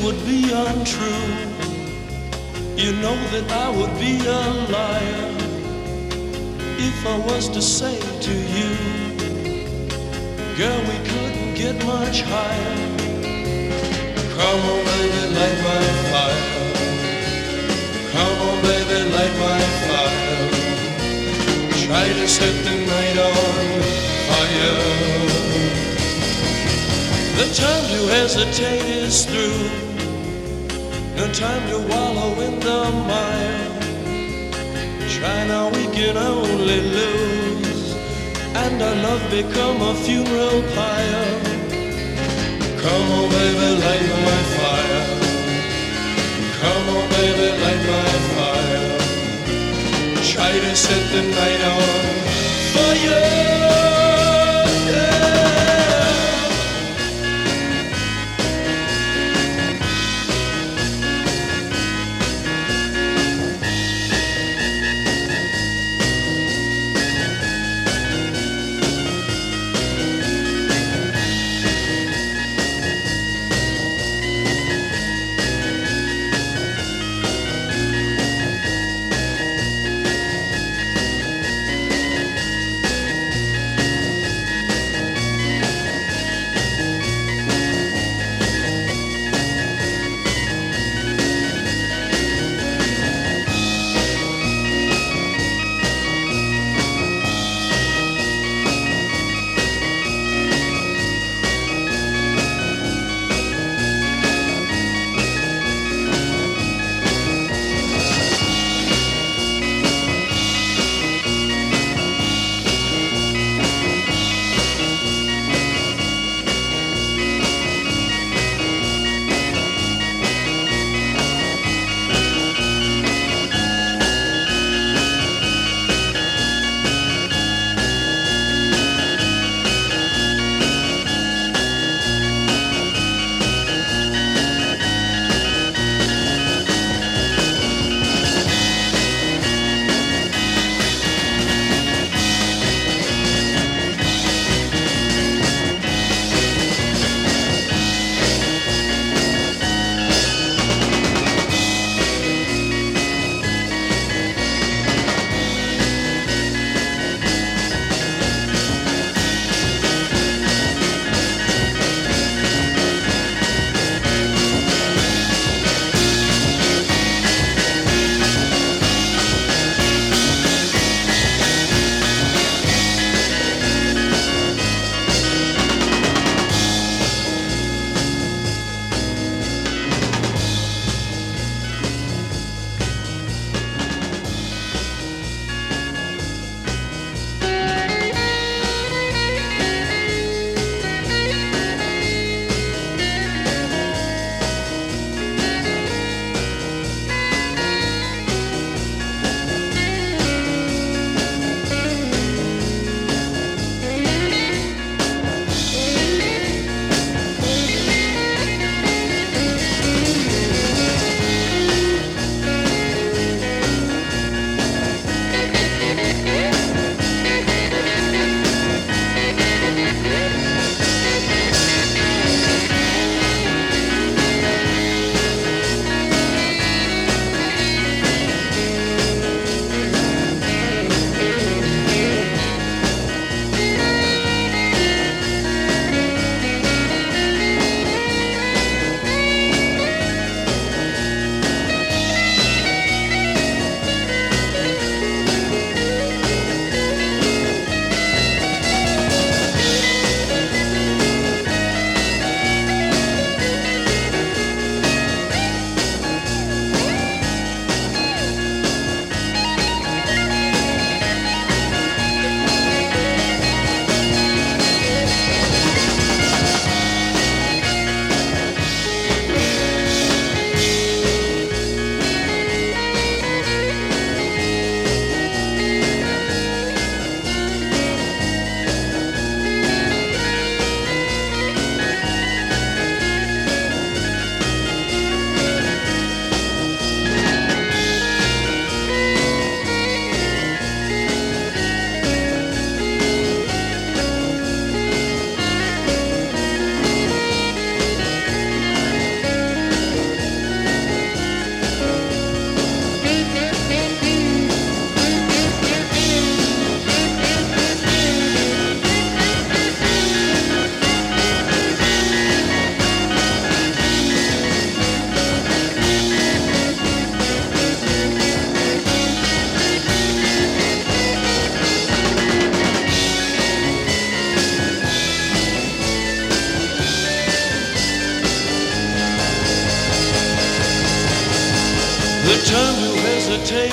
would be untrue. You know that I would be a liar if I was to say to you, girl, we couldn't get much higher. Come on, baby, light my fire. Come on, baby, light my fire. Try to set the night on fire. The time to hesitate is through. No time to wallow in the mire. Try now, we can only lose, and our love become a funeral pyre. Come on, baby, light my fire. Come on, baby, light my fire. Try to set the night on fire.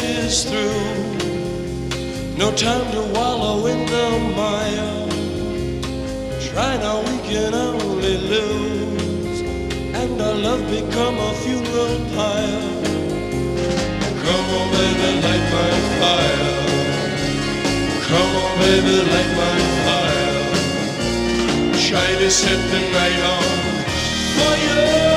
is through. No time to wallow in the mire. Try now, we can only lose, and our love become a funeral pyre. Come on, baby, light my fire. Come on, baby, light my fire. Try to set the night on fire.